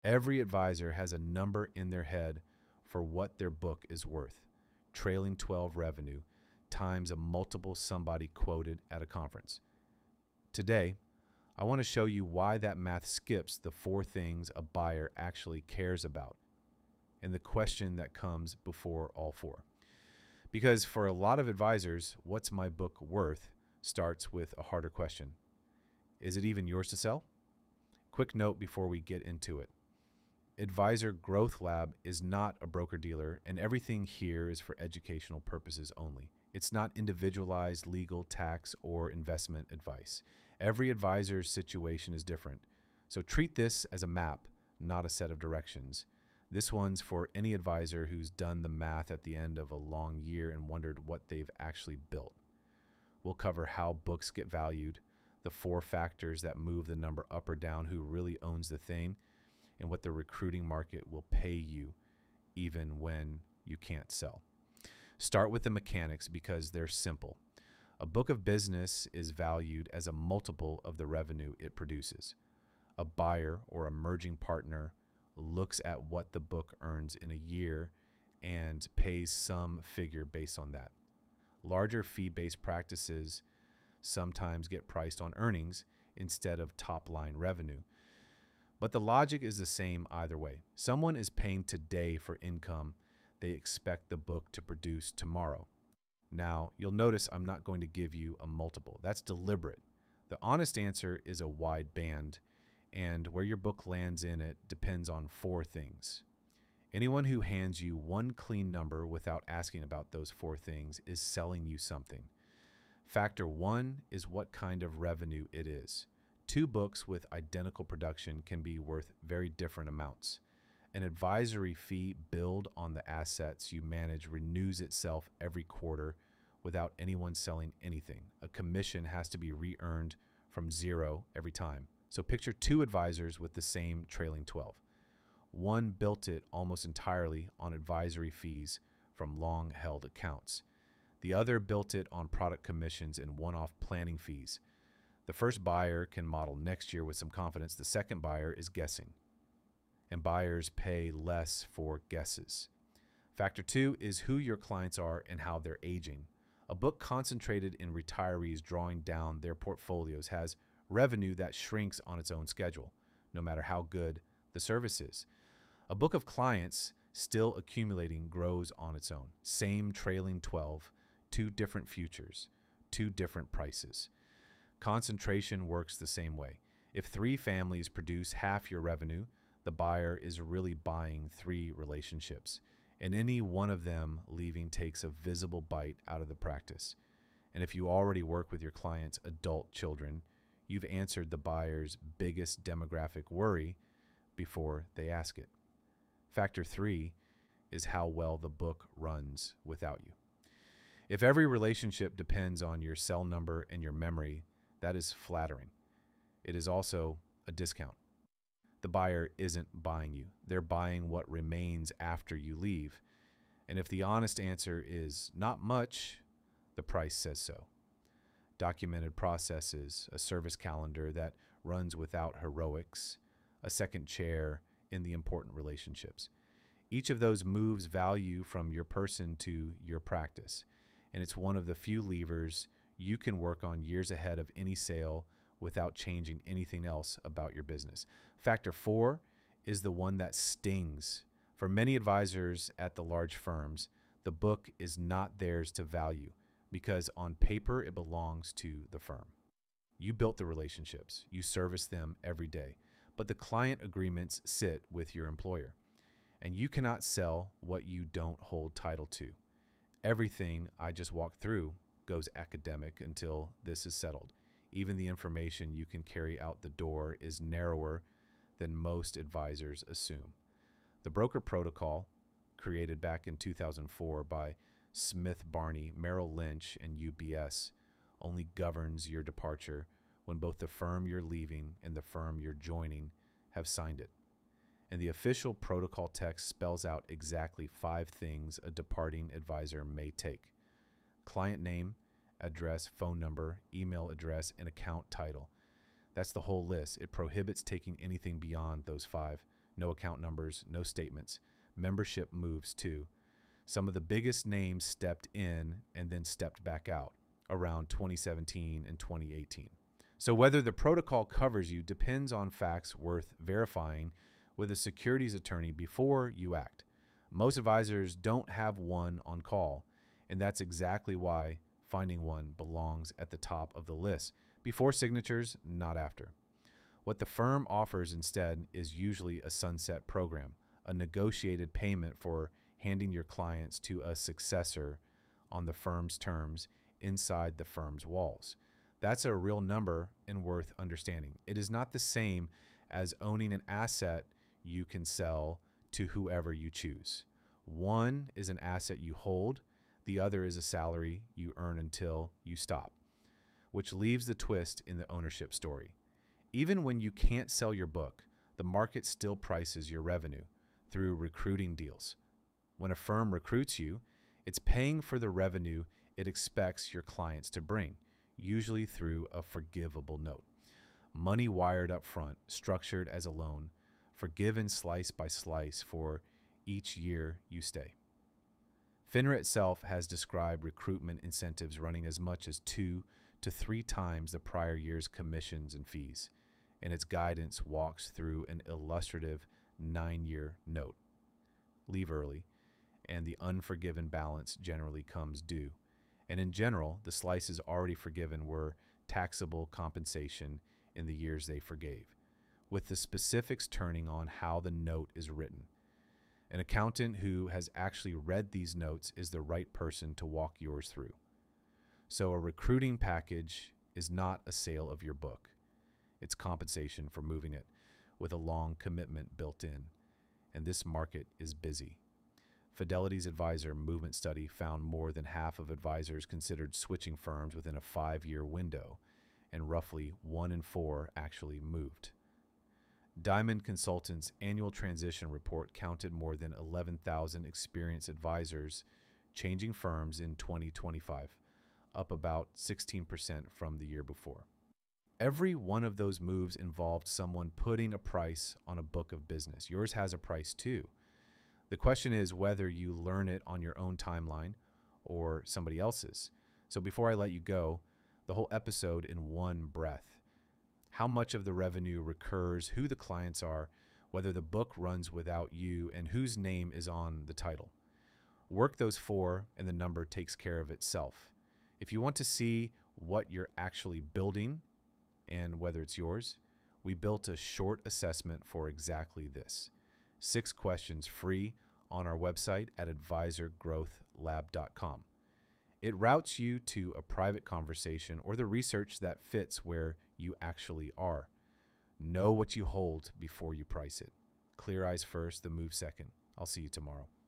Every advisor has a number in their head for what their book is worth. Trailing 12 revenue times a multiple somebody quoted at a conference. Today, I want to show you why that math skips the four things a buyer actually cares about and the question that comes before all four. Because for a lot of advisors, what's my book worth starts with a harder question. Is it even yours to sell? Quick note before we get into it. Advisor Growth Lab is not a broker-dealer, and everything here is for educational purposes only. It's not individualized legal, tax, or investment advice. Every advisor's situation is different, so treat this as a map, not a set of directions. This one's for any advisor who's done the math at the end of a long year and wondered what they've actually built. We'll cover how books get valued, the four factors that move the number up or down, who really owns the thing, and what the recruiting market will pay you even when you can't sell. Start with the mechanics because they're simple. A book of business is valued as a multiple of the revenue it produces. A buyer or emerging partner looks at what the book earns in a year and pays some figure based on that. Larger fee-based practices sometimes get priced on earnings instead of top-line revenue. But the logic is the same either way. Someone is paying today for income they expect the book to produce tomorrow. Now, you'll notice I'm not going to give you a multiple. That's deliberate. The honest answer is a wide band, and where your book lands in it depends on four things. Anyone who hands you one clean number without asking about those four things is selling you something. Factor one is what kind of revenue it is. Two books with identical production can be worth very different amounts. An advisory fee billed on the assets you manage renews itself every quarter without anyone selling anything. A commission has to be re-earned from zero every time. So picture two advisors with the same trailing 12. One built it almost entirely on advisory fees from long-held accounts. The other built it on product commissions and one-off planning fees. The first buyer can model next year with some confidence. The second buyer is guessing, and buyers pay less for guesses. Factor two is who your clients are and how they're aging. A book concentrated in retirees drawing down their portfolios has revenue that shrinks on its own schedule, no matter how good the service is. A book of clients still accumulating grows on its own. Same trailing 12, two different futures, two different prices. Concentration works the same way. If three families produce half your revenue, the buyer is really buying three relationships, and any one of them leaving takes a visible bite out of the practice. And if you already work with your clients' adult children, you've answered the buyer's biggest demographic worry before they ask it. Factor three is how well the book runs without you. If every relationship depends on your cell number and your memory, that is flattering. It is also a discount. The buyer isn't buying you. They're buying what remains after you leave. And if the honest answer is not much, the price says so. Documented processes, a service calendar that runs without heroics, a second chair in the important relationships. Each of those moves value from your person to your practice. And it's one of the few levers you can work on years ahead of any sale without changing anything else about your business. Factor four is the one that stings. For many advisors at the large firms, the book is not theirs to value because on paper it belongs to the firm. You built the relationships, you service them every day, but the client agreements sit with your employer, and you cannot sell what you don't hold title to. Everything I just walked through goes academic until this is settled. Even the information you can carry out the door is narrower than most advisors assume. The broker protocol, created back in 2004 by Smith Barney, Merrill Lynch, and UBS, only governs your departure when both the firm you're leaving and the firm you're joining have signed it. And the official protocol text spells out exactly 5 things a departing advisor may take: client name, address, phone number, email address, and account title. That's the whole list. It prohibits taking anything beyond those 5. No account numbers, no statements. Membership moves too. Some of the biggest names stepped in and then stepped back out around 2017 and 2018. So whether the protocol covers you depends on facts worth verifying with a securities attorney before you act. Most advisors don't have one on call, and that's exactly why finding one belongs at the top of the list. Before signatures, not after. What the firm offers instead is usually a sunset program, a negotiated payment for handing your clients to a successor on the firm's terms inside the firm's walls. That's a real number and worth understanding. It is not the same as owning an asset you can sell to whoever you choose. One is an asset you hold, the other is a salary you earn until you stop, which leaves the twist in the ownership story. Even when you can't sell your book, the market still prices your revenue through recruiting deals. When a firm recruits you, it's paying for the revenue it expects your clients to bring, usually through a forgivable note. Money wired up front, structured as a loan, forgiven slice by slice for each year you stay. FINRA itself has described recruitment incentives running as much as 2 to 3 times the prior year's commissions and fees, and its guidance walks through an illustrative 9-year note. Leave early, and the unforgiven balance generally comes due. And in general, the slices already forgiven were taxable compensation in the years they forgave, with the specifics turning on how the note is written. An accountant who has actually read these notes is the right person to walk yours through. So a recruiting package is not a sale of your book. It's compensation for moving it with a long commitment built in. And this market is busy. Fidelity's advisor movement study found more than half of advisors considered switching firms within a 5-year window, and roughly 1 in 4 actually moved. Diamond Consultants' annual transition report counted more than 11,000 experienced advisors changing firms in 2025, up about 16% from the year before. Every one of those moves involved someone putting a price on a book of business. Yours has a price too. The question is whether you learn it on your own timeline or somebody else's. So before I let you go, the whole episode in one breath. How much of the revenue recurs, who the clients are, whether the book runs without you, and whose name is on the title. Work those 4 and the number takes care of itself. If you want to see what you're actually building and whether it's yours, we built a short assessment for exactly this. 6 questions free on our website at advisorgrowthlab.com. It routes you to a private conversation or the research that fits where you actually are. Know what you hold before you price it. Clear eyes first, the move second. I'll see you tomorrow.